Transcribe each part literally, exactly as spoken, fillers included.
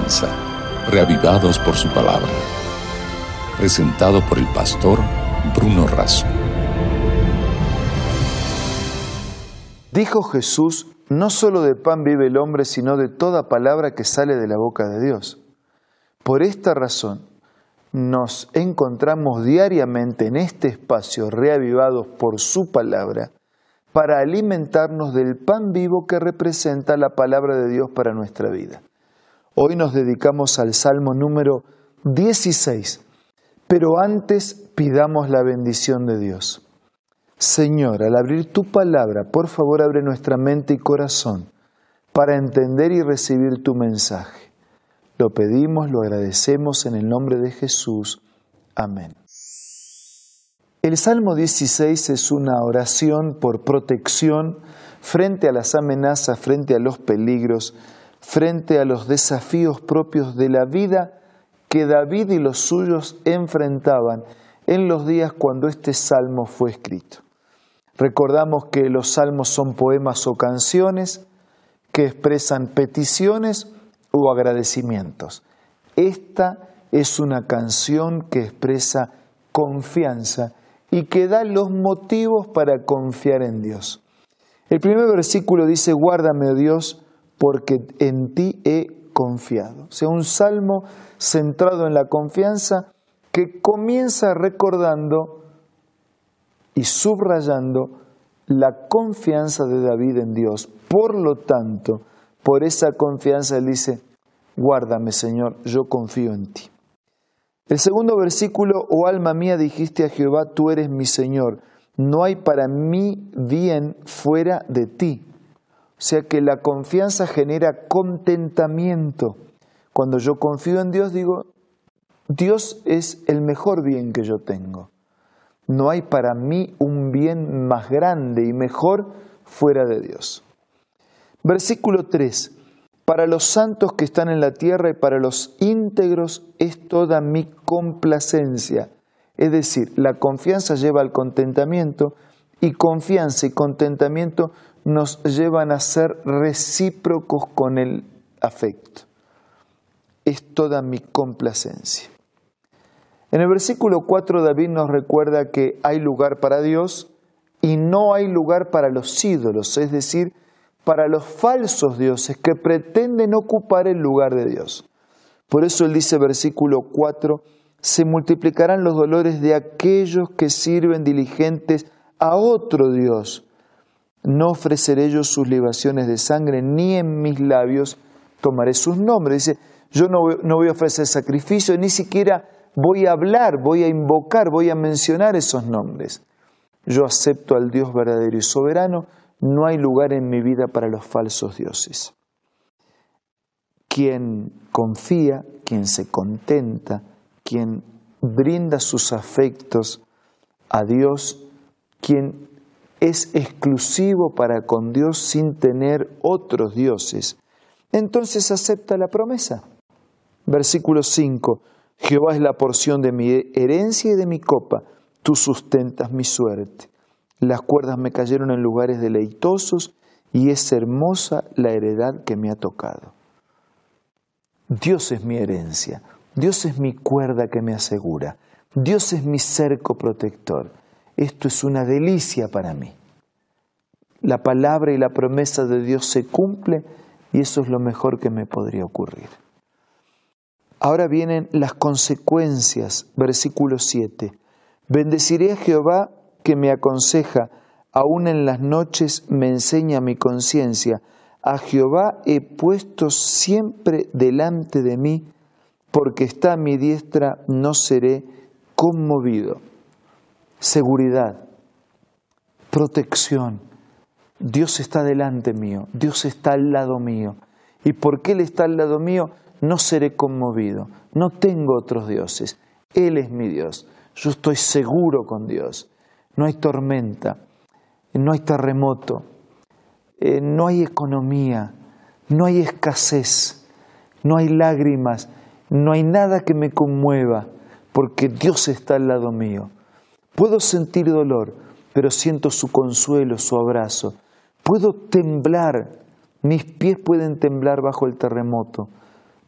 comienza, reavivados por su palabra. Presentado por el pastor Bruno Razo. Dijo Jesús, no solo de pan vive el hombre, sino de toda palabra que sale de la boca de Dios. Por esta razón, nos encontramos diariamente en este espacio reavivados por su palabra para alimentarnos del pan vivo que representa la palabra de Dios para nuestra vida. Hoy nos dedicamos al Salmo número dieciséis, pero antes pidamos la bendición de Dios. Señor, al abrir tu palabra, por favor abre nuestra mente y corazón para entender y recibir tu mensaje. Lo pedimos, lo agradecemos en el nombre de Jesús. Amén. El Salmo dieciséis es una oración por protección frente a las amenazas, frente a los peligros, frente a los desafíos propios de la vida que David y los suyos enfrentaban en los días cuando este salmo fue escrito. Recordamos que los salmos son poemas o canciones que expresan peticiones o agradecimientos. Esta es una canción que expresa confianza y que da los motivos para confiar en Dios. El primer versículo dice, guárdame, oh Dios, porque en ti he confiado. O sea, un salmo centrado en la confianza que comienza recordando y subrayando la confianza de David en Dios. Por lo tanto, por esa confianza él dice, guárdame, Señor, yo confío en ti. El segundo versículo, oh alma mía, dijiste a Jehová, tú eres mi Señor, no hay para mí bien fuera de ti. O sea que la confianza genera contentamiento. Cuando yo confío en Dios, digo, Dios es el mejor bien que yo tengo. No hay para mí un bien más grande y mejor fuera de Dios. Versículo tres. Para los santos que están en la tierra y para los íntegros es toda mi complacencia. Es decir, la confianza lleva al contentamiento y confianza y contentamiento nos llevan a ser recíprocos con el afecto. Es toda mi complacencia. En el versículo cuatro David nos recuerda que hay lugar para Dios y no hay lugar para los ídolos, es decir, para los falsos dioses que pretenden ocupar el lugar de Dios. Por eso él dice, versículo cuatro, se multiplicarán los dolores de aquellos que sirven diligentes a otro Dios. No ofreceré yo sus libaciones de sangre, ni en mis labios tomaré sus nombres. Dice, yo no voy, no voy a ofrecer sacrificio, ni siquiera voy a hablar, voy a invocar, voy a mencionar esos nombres. Yo acepto al Dios verdadero y soberano. No hay lugar en mi vida para los falsos dioses. Quien confía, quien se contenta, quien brinda sus afectos a Dios, quien es exclusivo para con Dios sin tener otros dioses, entonces acepta la promesa. Versículo cinco. Jehová es la porción de mi herencia y de mi copa, tú sustentas mi suerte. Las cuerdas me cayeron en lugares deleitosos y es hermosa la heredad que me ha tocado. Dios es mi herencia, Dios es mi cuerda que me asegura, Dios es mi cerco protector. Esto es una delicia para mí. La palabra y la promesa de Dios se cumple y eso es lo mejor que me podría ocurrir. Ahora vienen las consecuencias, versículo siete. Bendeciré a Jehová que me aconseja, aún en las noches me enseña mi conciencia. A Jehová he puesto siempre delante de mí, porque está a mi diestra, no seré conmovido. Seguridad, protección. Dios está delante mío, Dios está al lado mío. Y porque Él está al lado mío, no seré conmovido. No tengo otros dioses. Él es mi Dios. Yo estoy seguro con Dios. No hay tormenta, no hay terremoto, eh, no hay economía, no hay escasez, no hay lágrimas, no hay nada que me conmueva, porque Dios está al lado mío. Puedo sentir dolor, pero siento su consuelo, su abrazo. Puedo temblar, mis pies pueden temblar bajo el terremoto,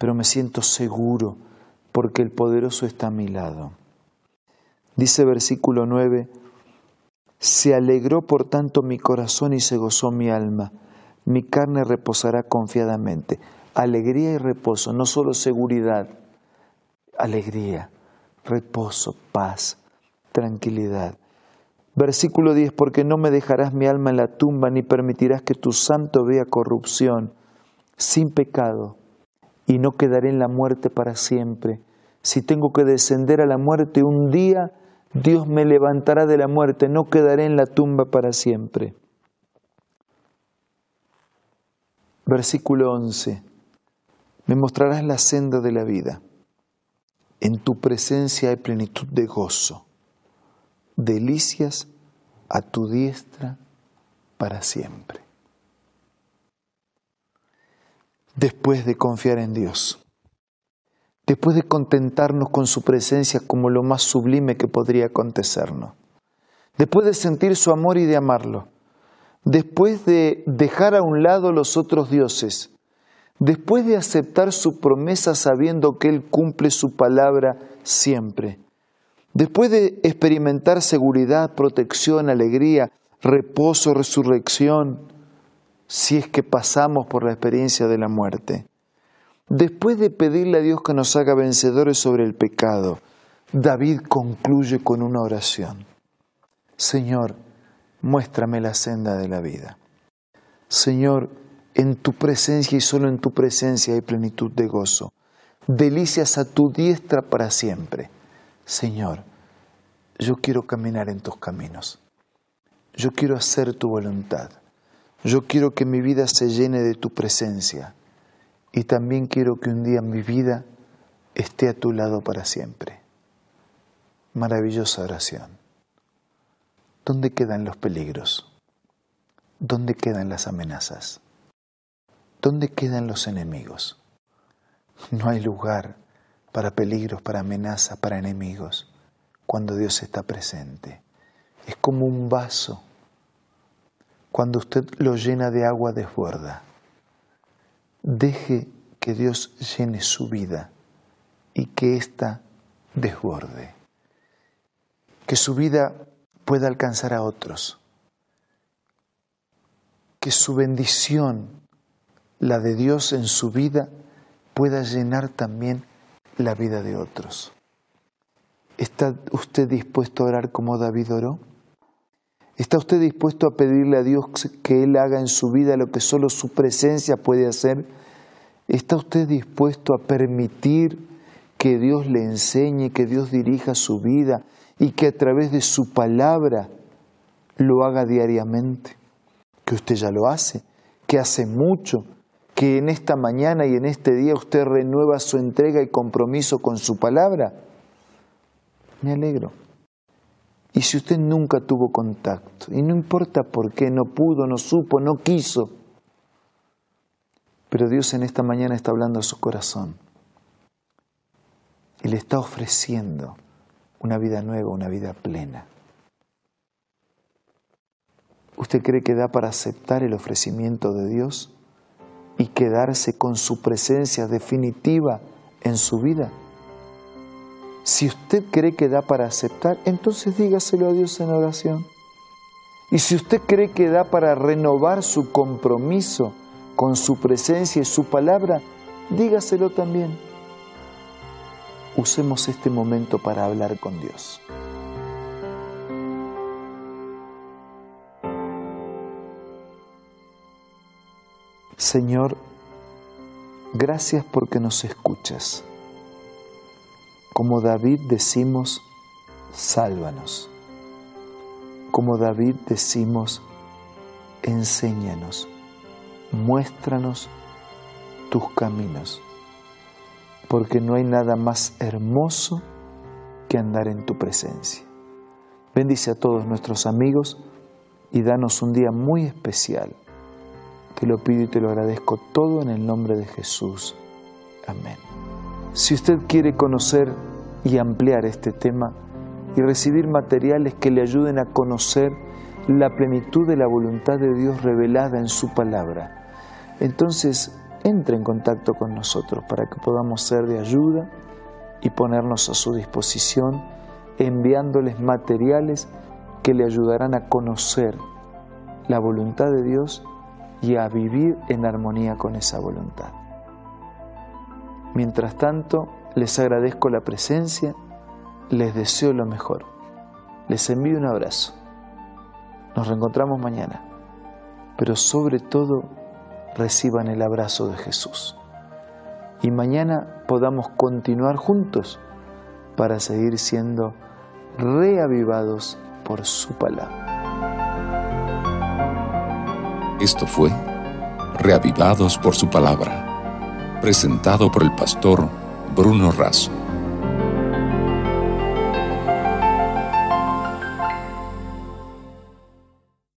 pero me siento seguro porque el poderoso está a mi lado. Dice versículo nueve, se alegró por tanto mi corazón y se gozó mi alma, mi carne reposará confiadamente. Alegría y reposo, no solo seguridad, alegría, reposo, paz, tranquilidad. Versículo diez, porque no me dejarás mi alma en la tumba, ni permitirás que tu santo vea corrupción, sin pecado, y no quedaré en la muerte para siempre. Si tengo que descender a la muerte un día, Dios me levantará de la muerte, no quedaré en la tumba para siempre. Versículo once, me mostrarás la senda de la vida. En tu presencia hay plenitud de gozo, delicias a tu diestra para siempre. Después de confiar en Dios, después de contentarnos con su presencia como lo más sublime que podría acontecernos, después de sentir su amor y de amarlo, después de dejar a un lado los otros dioses, después de aceptar su promesa sabiendo que Él cumple su palabra siempre, después de experimentar seguridad, protección, alegría, reposo, resurrección, si es que pasamos por la experiencia de la muerte, después de pedirle a Dios que nos haga vencedores sobre el pecado, David concluye con una oración. Señor, muéstrame la senda de la vida. Señor, en tu presencia y solo en tu presencia hay plenitud de gozo. Delicias a tu diestra para siempre. Señor, yo quiero caminar en tus caminos. Yo quiero hacer tu voluntad. Yo quiero que mi vida se llene de tu presencia. Y también quiero que un día mi vida esté a tu lado para siempre. Maravillosa oración. ¿Dónde quedan los peligros? ¿Dónde quedan las amenazas? ¿Dónde quedan los enemigos? No hay lugar para peligros, para amenazas, para enemigos, cuando Dios está presente. Es como un vaso. Cuando usted lo llena de agua, desborda. Deje que Dios llene su vida y que ésta desborde. Que su vida pueda alcanzar a otros. Que su bendición, la de Dios en su vida, pueda llenar también la vida de otros. ¿Está usted dispuesto a orar como David oró? ¿Está usted dispuesto a pedirle a Dios que Él haga en su vida lo que solo su presencia puede hacer? ¿Está usted dispuesto a permitir que Dios le enseñe, que Dios dirija su vida y que a través de su palabra lo haga diariamente? Que usted ya lo hace, que hace mucho, que en esta mañana y en este día usted renueva su entrega y compromiso con su palabra. Me alegro. Y si usted nunca tuvo contacto, y no importa por qué, no pudo, no supo, no quiso, pero Dios en esta mañana está hablando a su corazón y le está ofreciendo una vida nueva, una vida plena. ¿Usted cree que da para aceptar el ofrecimiento de Dios y quedarse con su presencia definitiva en su vida? Si usted cree que da para aceptar, entonces dígaselo a Dios en oración. Y si usted cree que da para renovar su compromiso con su presencia y su palabra, dígaselo también. Usemos este momento para hablar con Dios. Señor, gracias porque nos escuchas. Como David decimos, sálvanos. Como David decimos, enséñanos, muéstranos tus caminos, porque no hay nada más hermoso que andar en tu presencia. Bendice a todos nuestros amigos y danos un día muy especial. Te lo pido y te lo agradezco todo en el nombre de Jesús. Amén. Si usted quiere conocer y ampliar este tema y recibir materiales que le ayuden a conocer la plenitud de la voluntad de Dios revelada en su palabra, entonces entre en contacto con nosotros para que podamos ser de ayuda y ponernos a su disposición, enviándoles materiales que le ayudarán a conocer la voluntad de Dios y a vivir en armonía con esa voluntad. Mientras tanto, les agradezco la presencia, les deseo lo mejor. Les envío un abrazo. Nos reencontramos mañana, pero sobre todo reciban el abrazo de Jesús. Y mañana podamos continuar juntos para seguir siendo reavivados por su palabra. Esto fue Reavivados por su palabra, presentado por el pastor Bruno Razo.